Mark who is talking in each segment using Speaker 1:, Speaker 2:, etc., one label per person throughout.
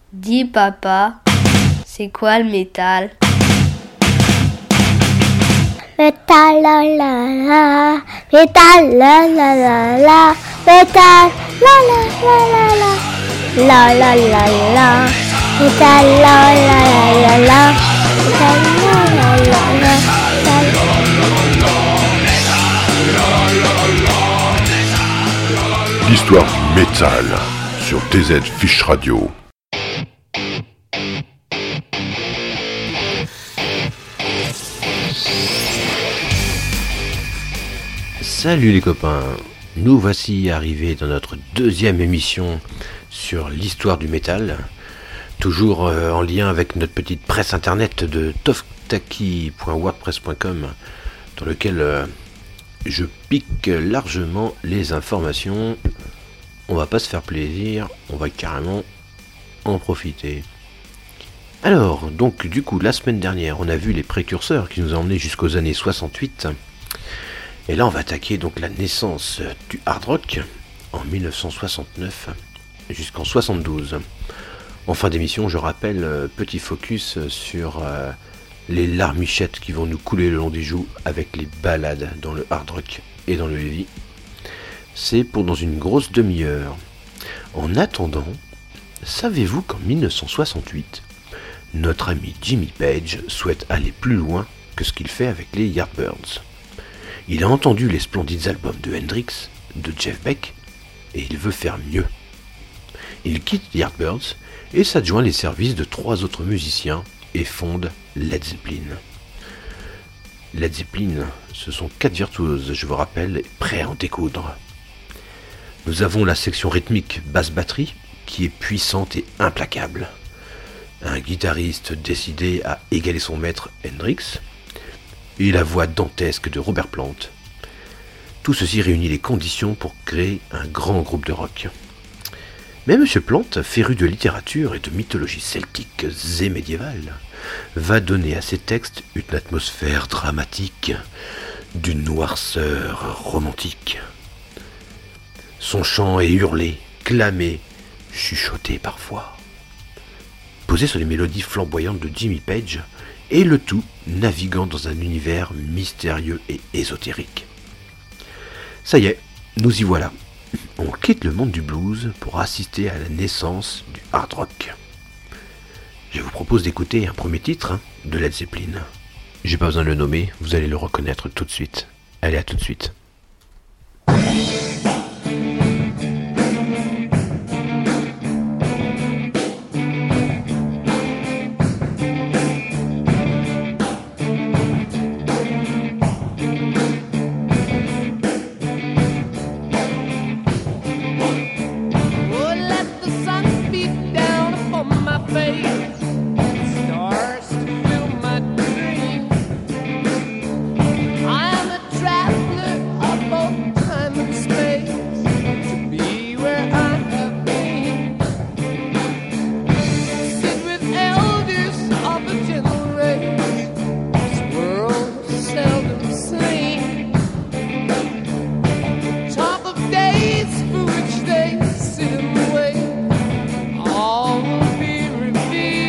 Speaker 1: Dis papa, c'est quoi le métal?
Speaker 2: Métal la la la, métal la la la la, métal la la la la la, la la la la, métal la la la la, métal la la la la.
Speaker 3: L'histoire du métal sur TZ Fish Radio.
Speaker 4: Salut les copains, nous voici arrivés dans notre deuxième émission sur l'histoire du métal, toujours en lien avec notre petite presse internet de toftaki.wordpress.com, dans lequel je pique largement les informations. On va pas se faire plaisir, on va carrément en profiter. Alors, donc du coup, la semaine dernière, on a vu les précurseurs qui nous ont emmenés jusqu'aux années 68. Et là, on va attaquer donc la naissance du hard rock en 1969 jusqu'en 72. En fin d'émission, je rappelle, petit focus sur les larmichettes qui vont nous couler le long des joues avec les balades dans le hard rock et dans le heavy. C'est pour dans une grosse demi-heure. En attendant, savez-vous qu'en 1968, notre ami Jimmy Page souhaite aller plus loin que ce qu'il fait avec les Yardbirds? Il a entendu les splendides albums de Hendrix, de Jeff Beck, et il veut faire mieux. Il quitte Yardbirds et s'adjoint les services de 3 autres musiciens et fonde Led Zeppelin. Led Zeppelin, ce sont 4 virtuoses, je vous rappelle, prêts à en découdre. Nous avons la section rythmique basse-batterie, qui est puissante et implacable. Un guitariste décidé à égaler son maître Hendrix, et la voix dantesque de Robert Plant. Tout ceci réunit les conditions pour créer un grand groupe de rock. Mais M. Plant, féru de littérature et de mythologie celtique et médiévale, va donner à ses textes une atmosphère dramatique, d'une noirceur romantique. Son chant est hurlé, clamé, chuchoté parfois. Posé sur les mélodies flamboyantes de Jimmy Page, et le tout naviguant dans un univers mystérieux et ésotérique. Ça y est, nous y voilà. On quitte le monde du blues pour assister à la naissance du hard rock. Je vous propose d'écouter un premier titre de Led Zeppelin. J'ai pas besoin de le nommer, vous allez le reconnaître tout de suite. Allez, à tout de suite.
Speaker 5: All will be revealed.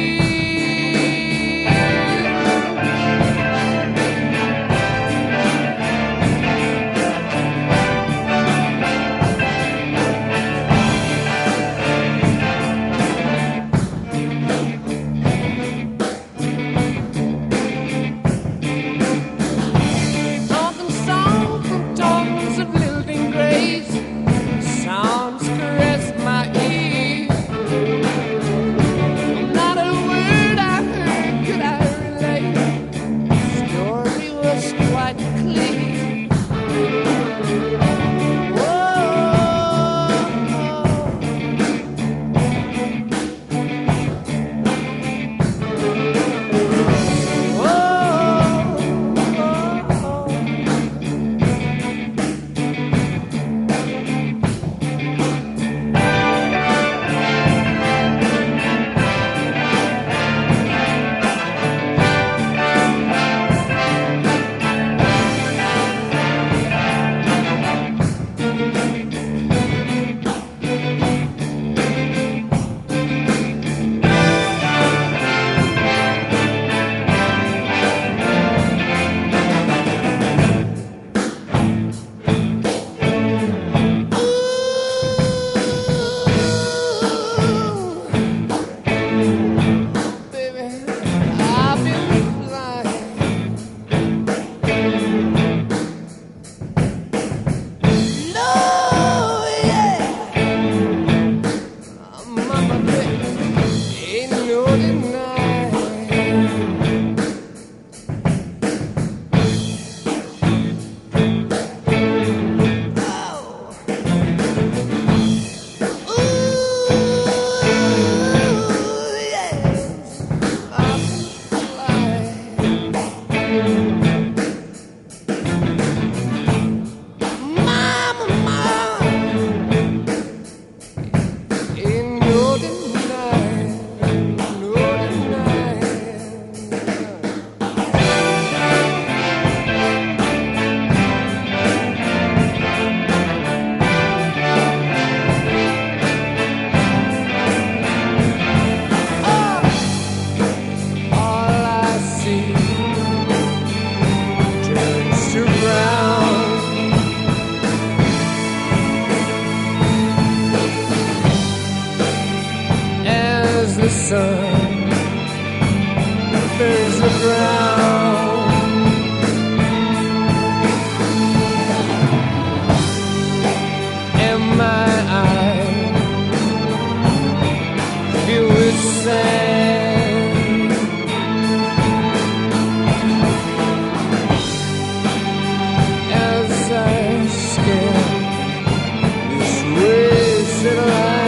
Speaker 5: the sun burns the ground. And my eyes filled with sand as I scan this wasted land.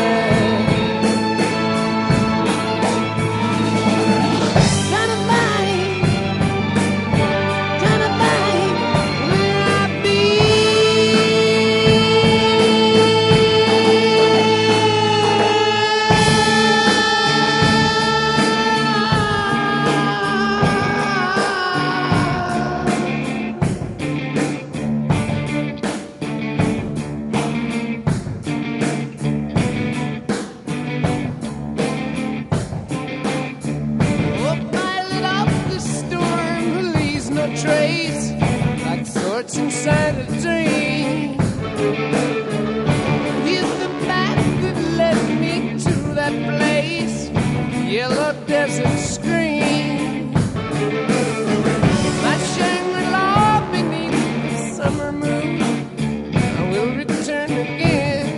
Speaker 5: Trace like thoughts inside a dream. Here's the path that led me to that place, the yellow desert screen. My Shangri-La beneath the summer moon, I will return again.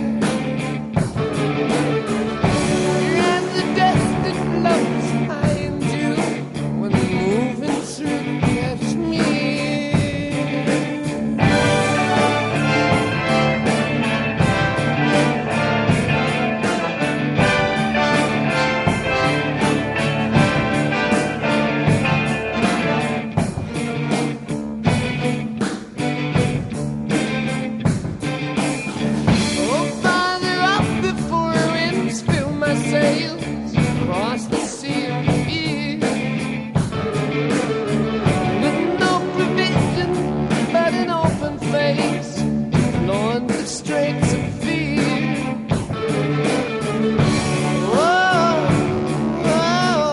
Speaker 5: And the dust that floats high in June when the moving through catch me. Oh, farther up before winds fill my sails across the sea of fear. With no provision but an open face, knowing the straits of fear. Whoa, whoa.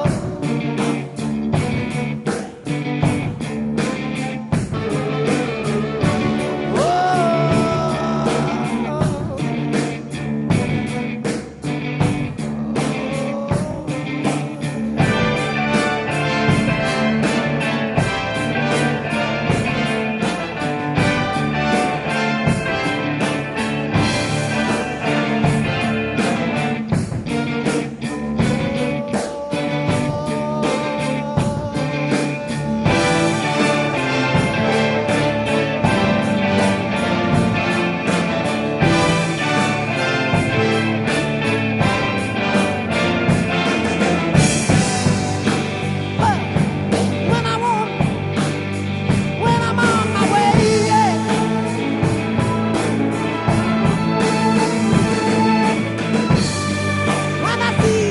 Speaker 5: When I'm on my way, yeah. When I see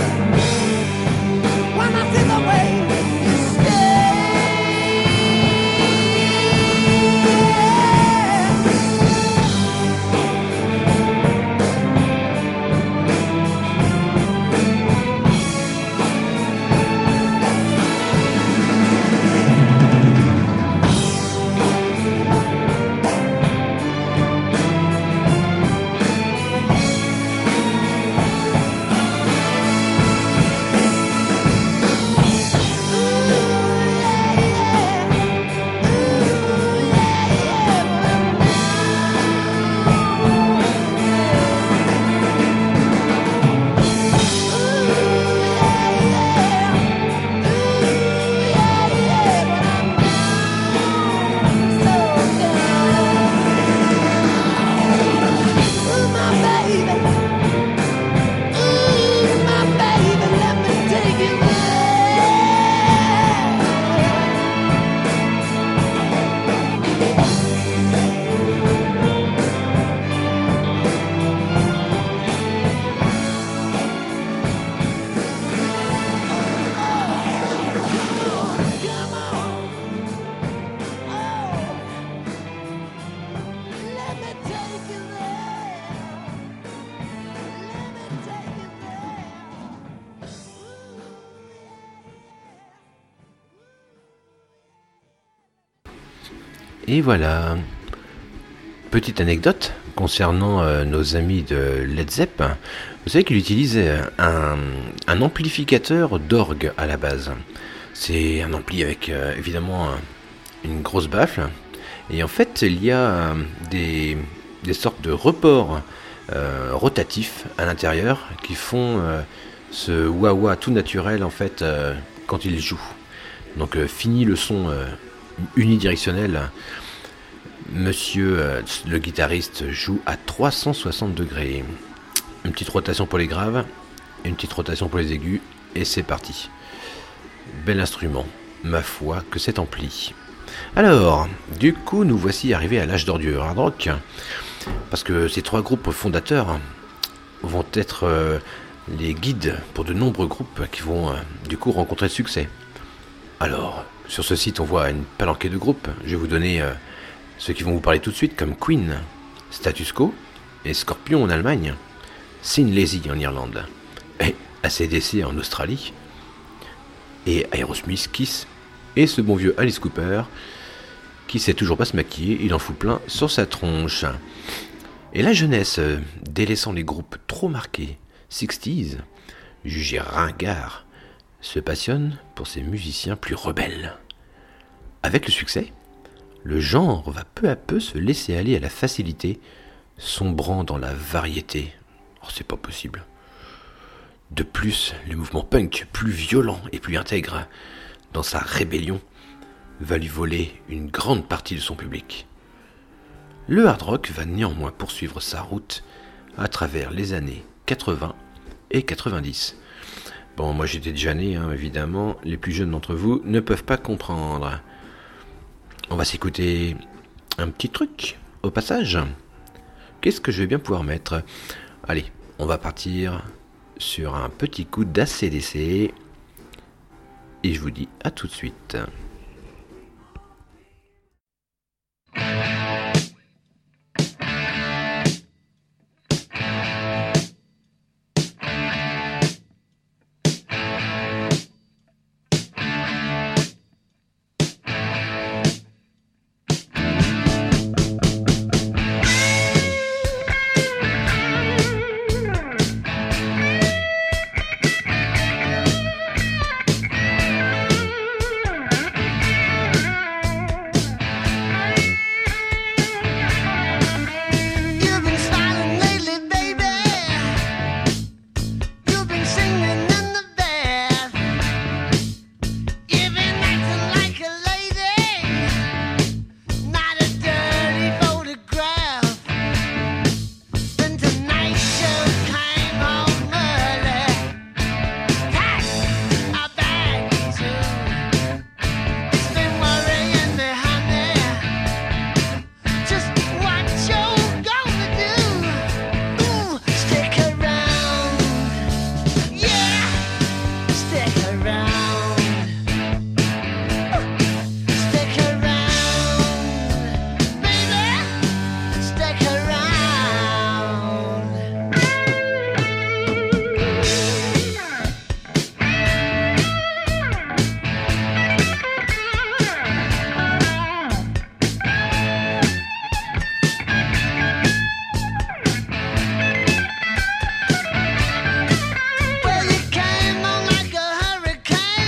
Speaker 5: the way you stay.
Speaker 4: Et voilà. Petite anecdote concernant nos amis de Led Zepp. Vous savez qu'il utilise un amplificateur d'orgue à la base. C'est un ampli avec évidemment une grosse baffle. Et en fait, il y a des sortes de reports rotatifs à l'intérieur qui font ce wah-wah tout naturel en fait quand il joue. Donc fini le son unidirectionnel. Monsieur le guitariste joue à 360 degrés. Une petite rotation pour les graves, une petite rotation pour les aigus, et c'est parti. Bel instrument, ma foi que cet ampli. Alors, du coup, nous voici arrivés à l'âge d'or du hard rock, parce que ces 3 groupes fondateurs vont être les guides pour de nombreux groupes qui vont du coup rencontrer le succès. Alors, sur ce site, on voit une palanquée de groupes. Je vais vous donner ceux qui vont vous parler tout de suite, comme Queen, Status Quo et Scorpion en Allemagne, Thin Lizzy en Irlande, et AC/DC en Australie, et Aerosmith, Kiss, et ce bon vieux Alice Cooper, qui sait toujours pas se maquiller, il en fout plein sur sa tronche. Et la jeunesse, délaissant les groupes trop marqués, 60s, jugés ringards, se passionne pour ces musiciens plus rebelles. Avec le succès, le genre va peu à peu se laisser aller à la facilité, sombrant dans la variété. Oh, c'est pas possible. De plus, le mouvement punk, plus violent et plus intègre, dans sa rébellion, va lui voler une grande partie de son public. Le hard rock va néanmoins poursuivre sa route à travers les années 80 et 90. Bon, moi j'étais déjà né, évidemment, les plus jeunes d'entre vous ne peuvent pas comprendre. On va s'écouter un petit truc au passage. Qu'est-ce que je vais bien pouvoir mettre ? Allez, on va partir sur un petit coup d'AC/DC. Et je vous dis à tout de suite.
Speaker 5: Well, you came on like a hurricane.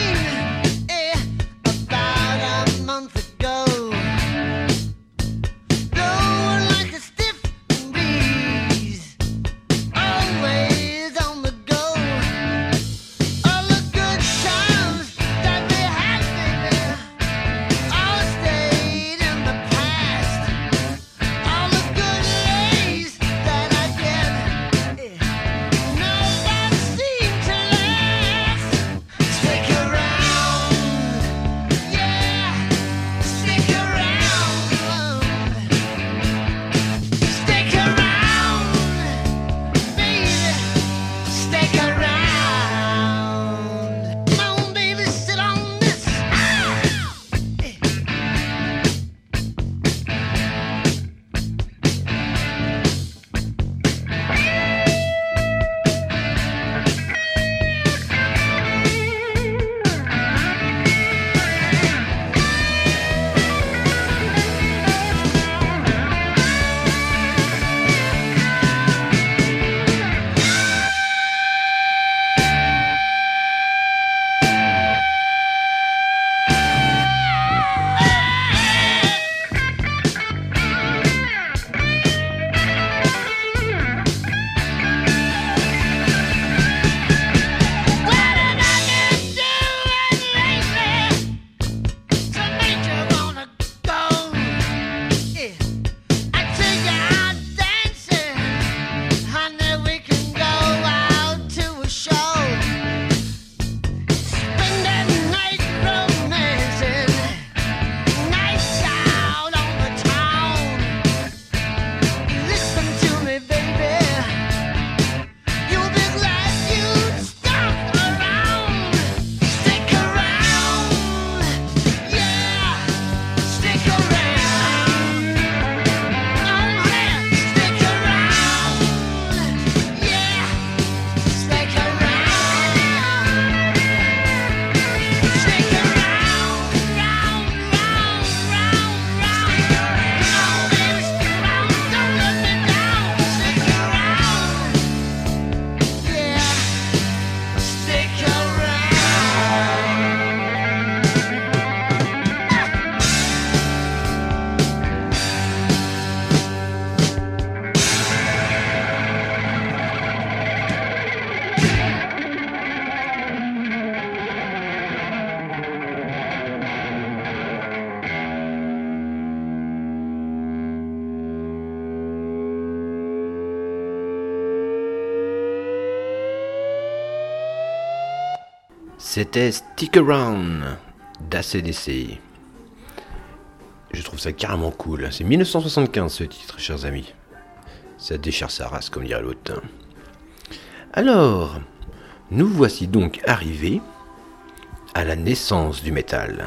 Speaker 4: C'était Stick Around d'ACDC. Je trouve ça carrément cool. C'est 1975 ce titre, chers amis. Ça déchire sa race, comme dirait l'autre. Alors, nous voici donc arrivés à la naissance du métal.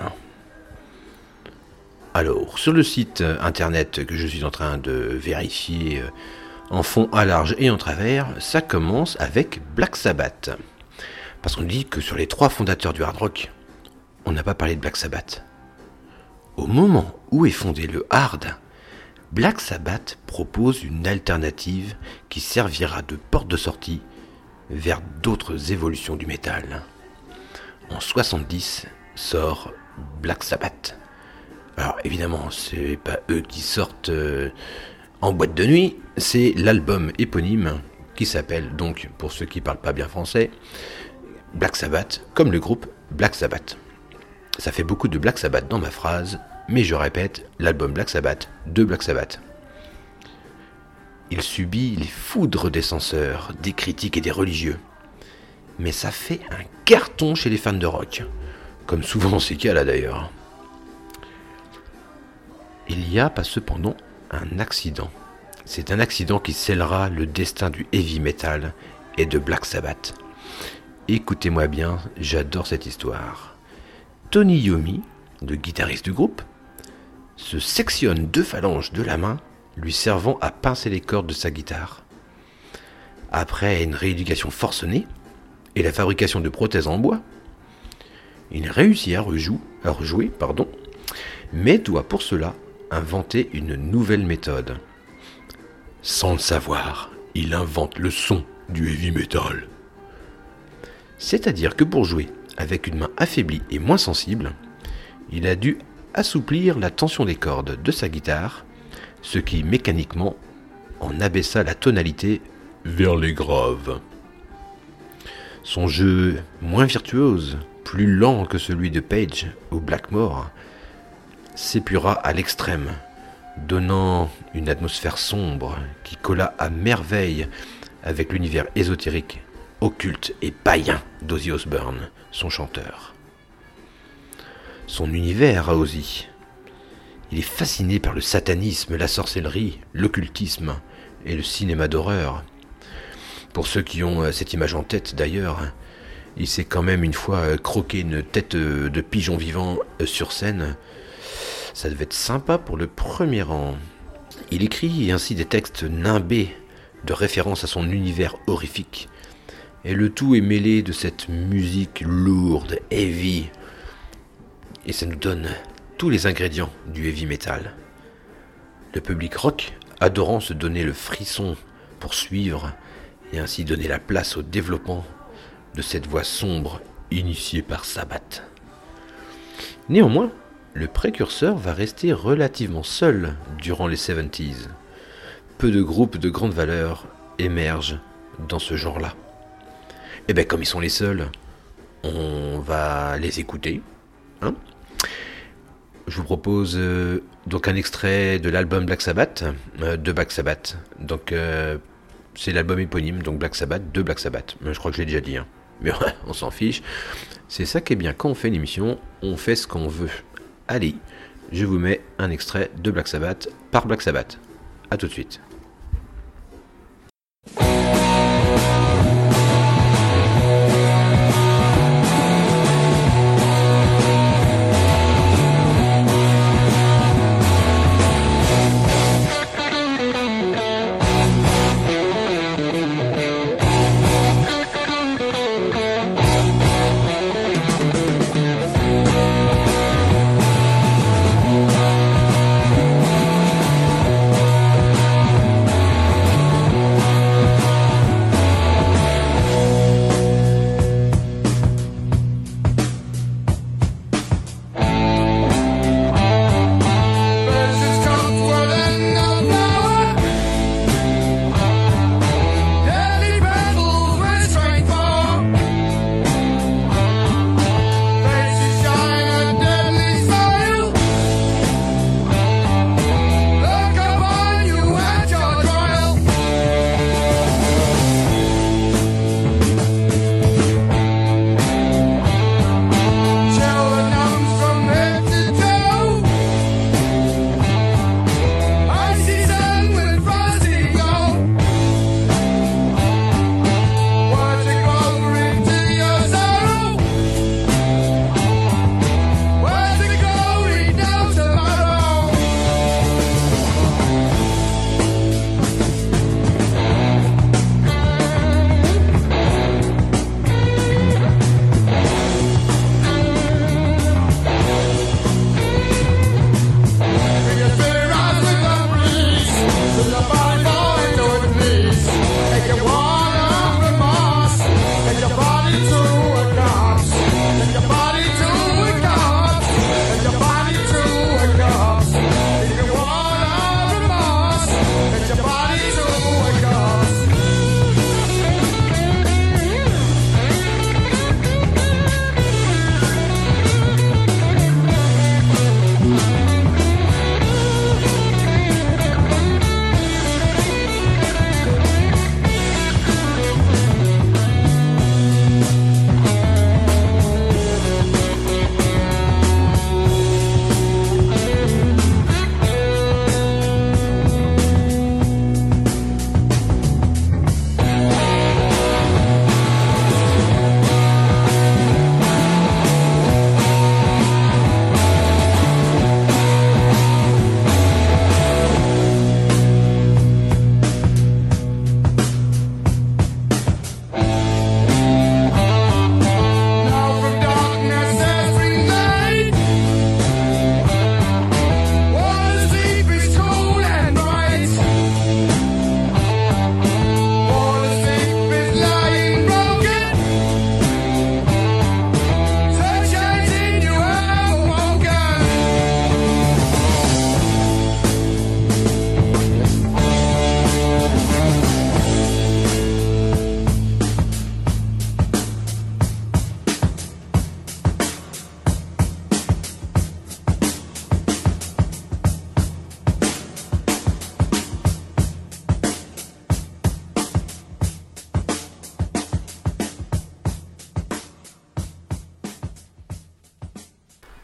Speaker 4: Alors, sur le site internet que je suis en train de vérifier en fond, à large et en travers, ça commence avec Black Sabbath. Parce qu'on dit que sur les 3 fondateurs du hard rock, on n'a pas parlé de Black Sabbath. Au moment où est fondé le hard, Black Sabbath propose une alternative qui servira de porte de sortie vers d'autres évolutions du métal. En 70 sort Black Sabbath. Alors évidemment, c'est pas eux qui sortent en boîte de nuit, c'est l'album éponyme qui s'appelle donc, pour ceux qui parlent pas bien français, Black Sabbath, comme le groupe Black Sabbath. Ça fait beaucoup de Black Sabbath dans ma phrase, mais je répète, l'album Black Sabbath de Black Sabbath. Il subit les foudres des censeurs, des critiques et des religieux. Mais ça fait un carton chez les fans de rock, comme souvent dans ces cas-là d'ailleurs. Il y a pas cependant un accident. C'est un accident qui scellera le destin du heavy metal et de Black Sabbath. Écoutez-moi bien, j'adore cette histoire. Tony Iommi, le guitariste du groupe, se sectionne 2 phalanges de la main, lui servant à pincer les cordes de sa guitare. Après une rééducation forcenée et la fabrication de prothèses en bois, il réussit à rejouer, mais doit pour cela inventer une nouvelle méthode. Sans le savoir, il invente le son du heavy metal. C'est-à-dire que pour jouer avec une main affaiblie et moins sensible, il a dû assouplir la tension des cordes de sa guitare, ce qui mécaniquement en abaissa la tonalité vers les graves. Son jeu moins virtuose, plus lent que celui de Page ou Blackmore, s'épura à l'extrême, donnant une atmosphère sombre qui colla à merveille avec l'univers ésotérique, occulte et païen d'Ozzy Osbourne, son chanteur. Son univers à Ozzy. Il est fasciné par le satanisme, la sorcellerie, l'occultisme et le cinéma d'horreur. Pour ceux qui ont cette image en tête d'ailleurs, il s'est quand même une fois croqué une tête de pigeon vivant sur scène. Ça devait être sympa pour le premier rang. Il écrit ainsi des textes nimbés de références à son univers horrifique. Et le tout est mêlé de cette musique lourde, heavy. Et ça nous donne tous les ingrédients du heavy metal. Le public rock adorant se donner le frisson pour suivre et ainsi donner la place au développement de cette voix sombre initiée par Sabbath. Néanmoins, le précurseur va rester relativement seul durant les 70s. Peu de groupes de grande valeur émergent dans ce genre-là. Et bien comme ils sont les seuls, on va les écouter. Je vous propose donc un extrait de l'album Black Sabbath, de Black Sabbath. Donc c'est l'album éponyme, donc Black Sabbath, de Black Sabbath. Je crois que je l'ai déjà dit, mais on s'en fiche. C'est ça qui est bien, quand on fait une émission, on fait ce qu'on veut. Allez, je vous mets un extrait de Black Sabbath par Black Sabbath. A tout de suite.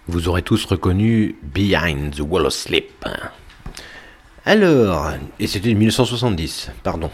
Speaker 4: vous aurez tous reconnu Behind the Wall of Sleep. Alors, et c'était 1970, pardon.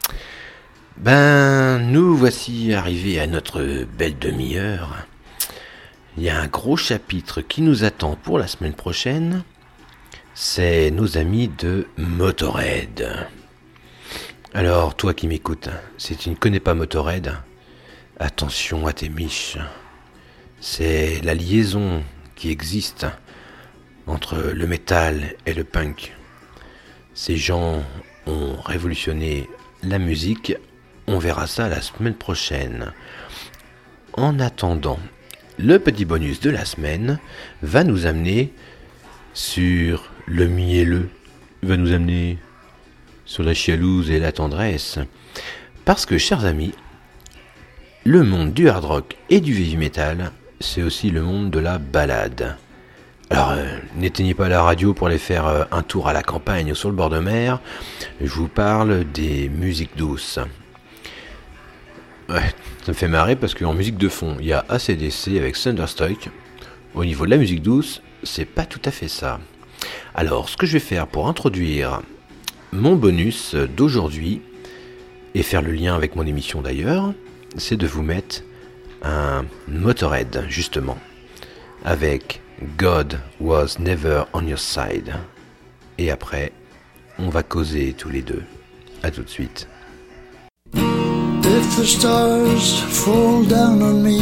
Speaker 4: Nous voici arrivés à notre belle demi-heure. Il y a un gros chapitre qui nous attend pour la semaine prochaine. C'est nos amis de Motörhead. Alors, toi qui m'écoutes, si tu ne connais pas Motörhead, attention à tes miches. C'est la liaison qui existe entre le métal et le punk. Ces gens ont révolutionné la musique. On verra ça la semaine prochaine. En attendant, le petit bonus de la semaine va nous amener sur le mielleux, va nous amener sur la chialouse et la tendresse. Parce que, chers amis, le monde du hard rock et du heavy metal, c'est aussi le monde de la balade. Alors, n'éteignez pas la radio pour aller faire un tour à la campagne ou sur le bord de mer. Je vous parle des musiques douces. Ouais, ça me fait marrer parce qu'en musique de fond, il y a AC/DC avec Thunderstruck. Au niveau de la musique douce, c'est pas tout à fait ça. Alors, ce que je vais faire pour introduire mon bonus d'aujourd'hui, et faire le lien avec mon émission d'ailleurs, c'est de vous mettre un Motörhead, justement, avec God Was Never On Your Side. Et après, on va causer tous les deux. À tout de suite.
Speaker 6: If the stars fall down on me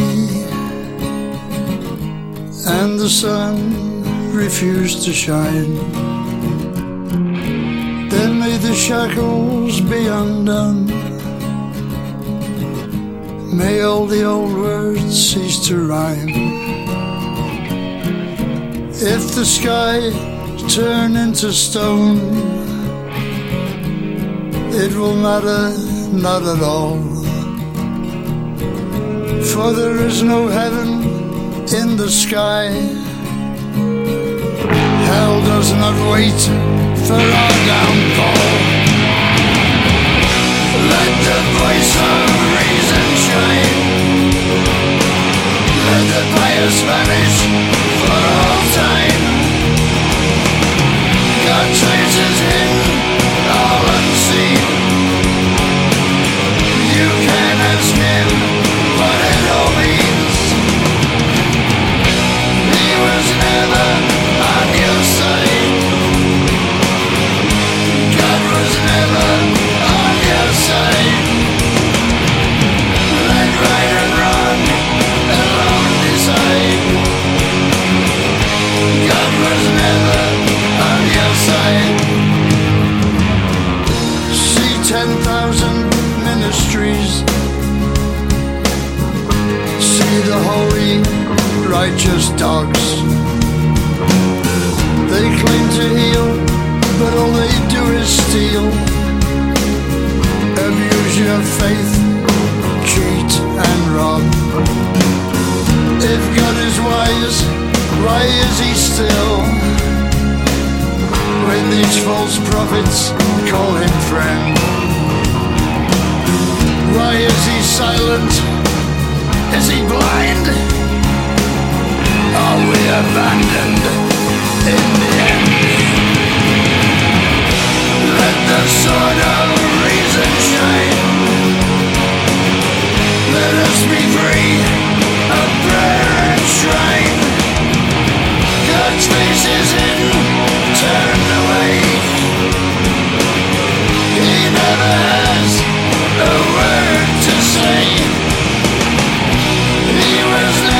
Speaker 6: and the sun refuse to shine, then may the shackles be undone. May all the old words cease to rhyme. If the sky turn into stone, it will matter not at all. For there is no heaven in the sky. Hell does not wait for our downfall. Let the voice of reason shine. Let the pious vanish for all time. God traces in all unseen. You can ask him what it all means. He was never on your side. God was never on your side. Let right and wrong alone decide. God was never on your side. See 10,000 ministries. See the holy, righteous dogs. They claim to heal, but all they do is steal. Abuse your faith, cheat and rob. If God is wise, why is he still? When these false prophets call him friend, why is he silent? Is he blind? Are we abandoned in the end? Let the sword of reason shine. Let us be free of prayer and shrine. God's face is in, turned away. He never has a word to say. He was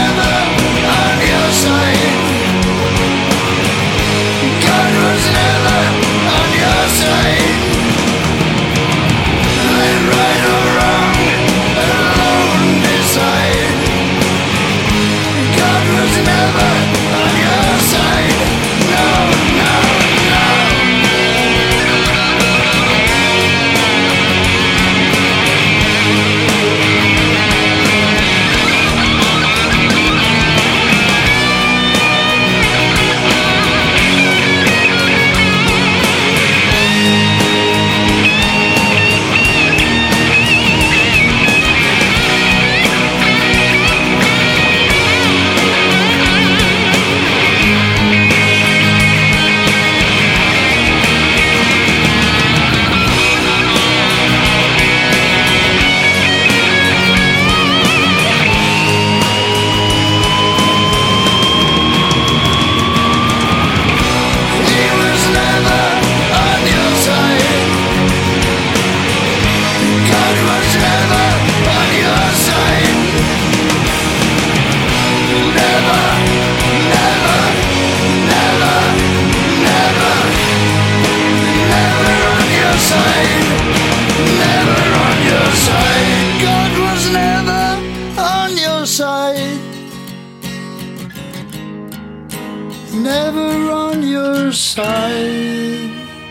Speaker 6: never on your side.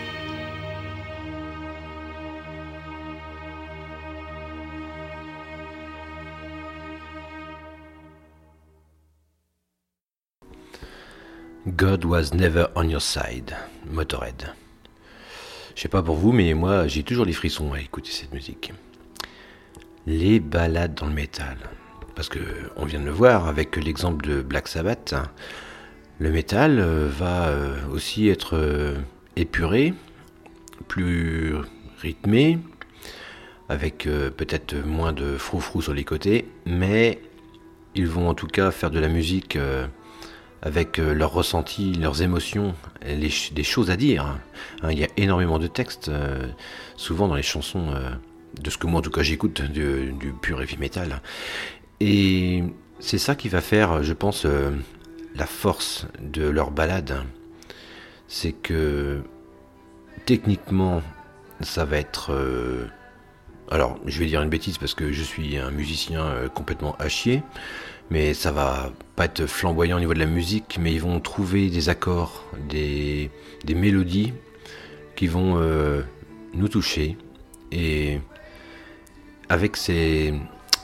Speaker 4: God was never on your side, Motorhead. Je sais pas pour vous, mais moi j'ai toujours les frissons à écouter cette musique. Les ballades dans le métal. Parce que on vient de le voir avec l'exemple de Black Sabbath. Le métal va aussi être épuré, plus rythmé, avec peut-être moins de froufrou sur les côtés, mais ils vont en tout cas faire de la musique avec leurs ressentis, leurs émotions, des choses à dire. Hein, il y a énormément de textes, souvent dans les chansons, de ce que moi en tout cas j'écoute, du pur heavy metal. Et c'est ça qui va faire, je pense, la force de leur balade. C'est que techniquement, ça va être... alors, je vais dire une bêtise parce que je suis un musicien complètement à chier, mais ça va pas être flamboyant au niveau de la musique, mais ils vont trouver des accords, des mélodies qui vont nous toucher, et avec ces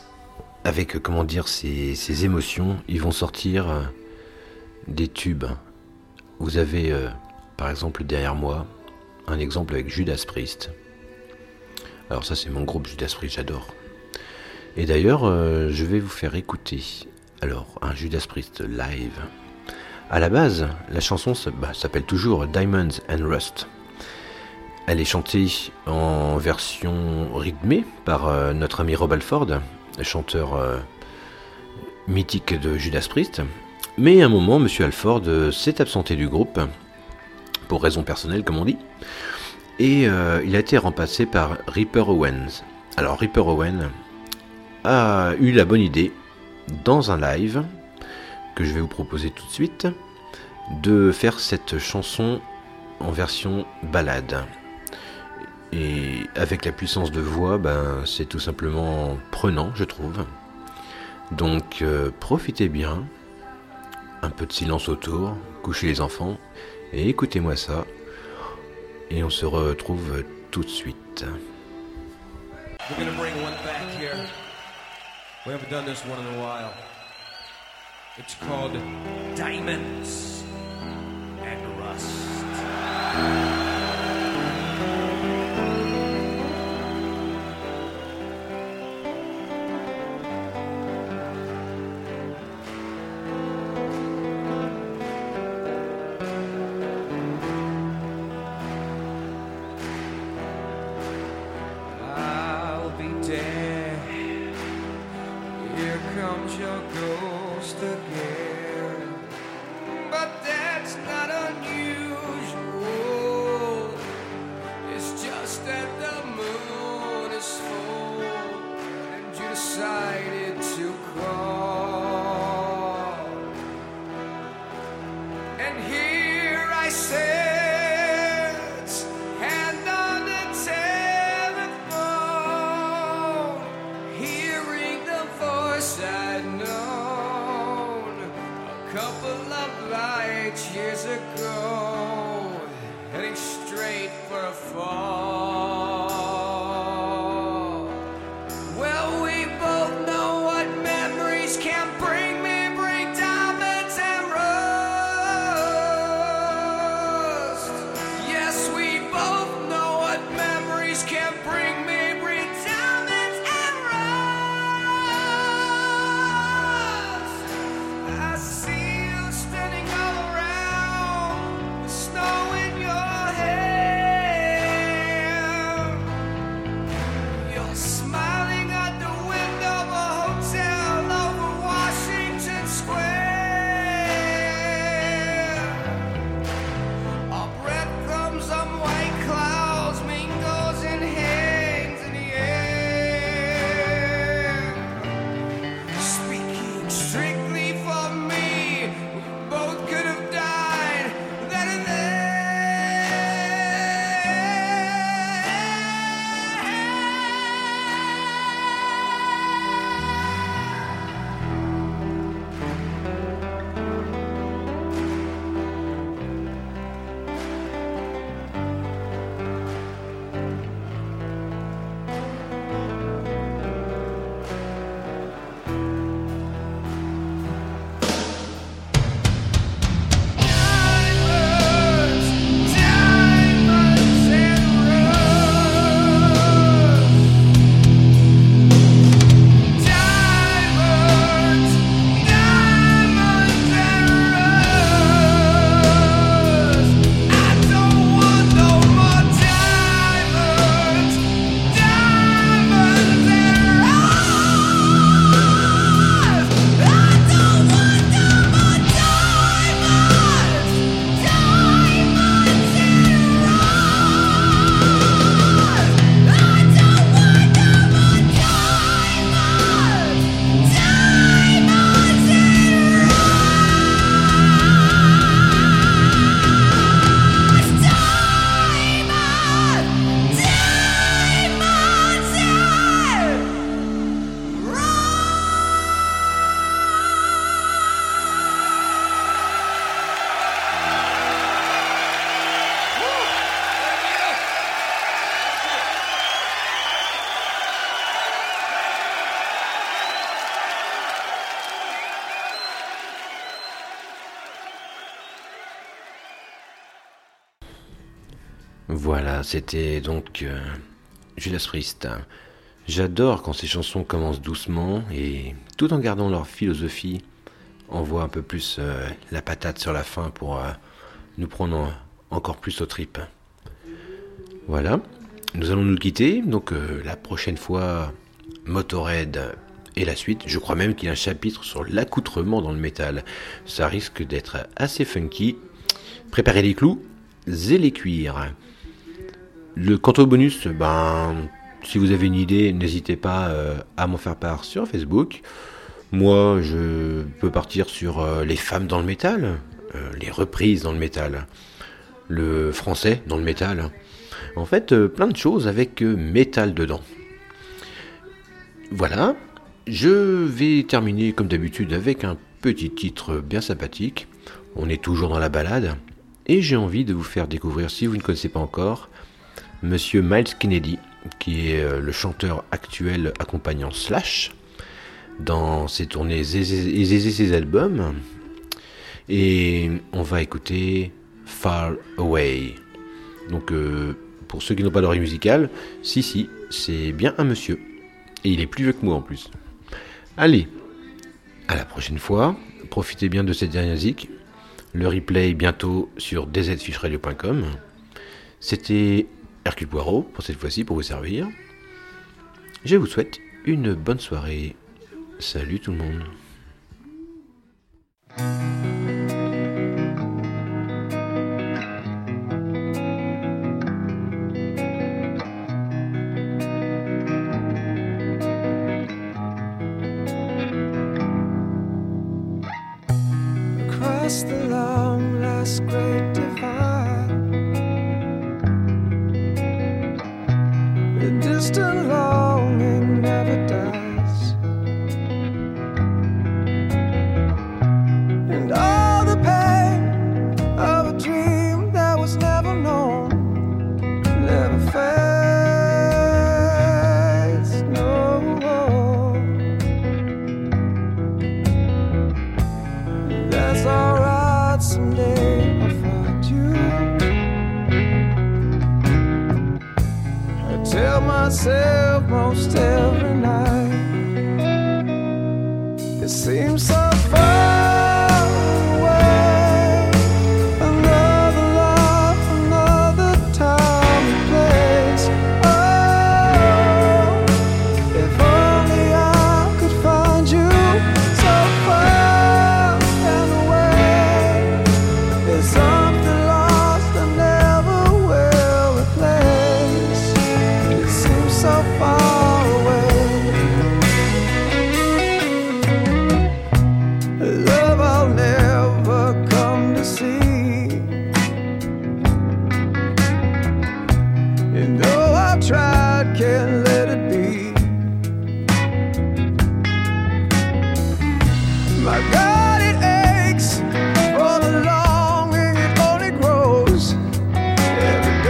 Speaker 4: émotions, ils vont sortir des tubes. Vous avez par exemple derrière moi un exemple avec Judas Priest. Alors ça, c'est mon groupe Judas Priest, j'adore. Et d'ailleurs, je vais vous faire écouter alors un Judas Priest live. À la base, la chanson s'appelle toujours Diamonds and Rust. Elle est chantée en version rythmée par notre ami Rob Halford, chanteur mythique de Judas Priest. Mais à un moment, Monsieur Halford s'est absenté du groupe, pour raisons personnelles comme on dit, et il a été remplacé par Ripper Owens. Alors Ripper Owens a eu la bonne idée, dans un live, que je vais vous proposer tout de suite, de faire cette chanson en version ballade. Et avec la puissance de voix, c'est tout simplement prenant, je trouve. Donc profitez bien, un peu de silence autour, couchez les enfants, et écoutez-moi ça. Et on se retrouve tout de suite.
Speaker 7: We're gonna bring one back here. We haven't done this one in a while. It's called Diamonds and Rust.
Speaker 5: Snow in your hair.
Speaker 4: Voilà, c'était donc Judas Priest. J'adore quand ces chansons commencent doucement et tout en gardant leur philosophie, envoie un peu plus la patate sur la fin pour nous prendre encore plus aux tripes. Voilà, nous allons nous quitter. Donc la prochaine fois, Motorhead et la suite. Je crois même qu'il y a un chapitre sur l'accoutrement dans le métal. Ça risque d'être assez funky. Préparez les clous et les cuirs. Quant au bonus, si vous avez une idée, n'hésitez pas à m'en faire part sur Facebook. Moi, je peux partir sur les femmes dans le métal, les reprises dans le métal, le français dans le métal. En fait, plein de choses avec métal dedans. Voilà, je vais terminer comme d'habitude avec un petit titre bien sympathique. On est toujours dans la balade. Et j'ai envie de vous faire découvrir, si vous ne connaissez pas encore, Monsieur Myles Kennedy, qui est le chanteur actuel accompagnant Slash dans ses tournées et ses albums. Et on va écouter Far Away. Donc pour ceux qui n'ont pas d'oreille musicale, si, c'est bien un monsieur. Et il est plus vieux que moi en plus. Allez, à la prochaine fois. Profitez bien de cette dernière zik. Le replay bientôt sur dzfishradio.com. C'était Hercule Poirot pour cette fois-ci, pour vous servir. Je vous souhaite une bonne soirée. Salut tout le monde.
Speaker 5: Across the long last great divide, the distant longing never dies, and all the pain of a dream that was never known never fades, no. That's alright, someday I'll find you. I tell myself most every night, it seems so far away. Another love, another time and place. Oh, if only I could find you so far and away. There's something lost I never will replace. It seems so far away. Love I'll never come to see. And though I've tried, can't let it be. My God, it aches for the longing, it only grows every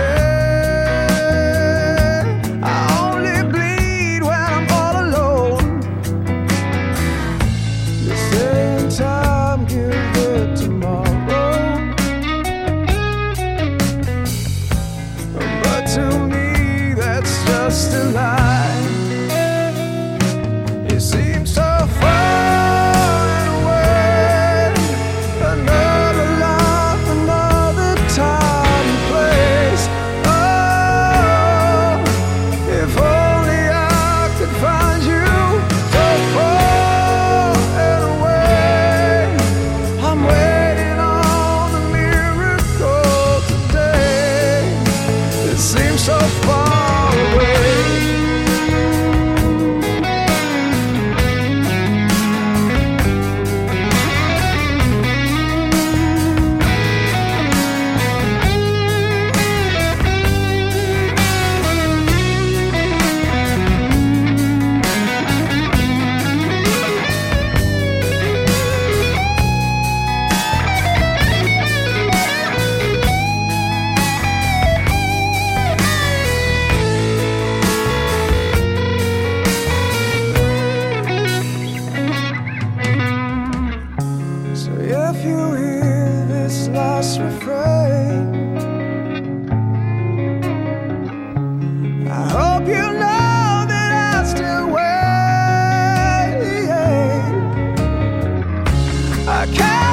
Speaker 5: day. I only bleed when I'm all alone. The same time, give it tomorrow. But to me, that's just a lie. It seems so far and away. Another life, another time and place. Oh, if only I could find you so far and away. I'm waiting on the miracle today. It seems so far away. So if you hear this last refrain, I can't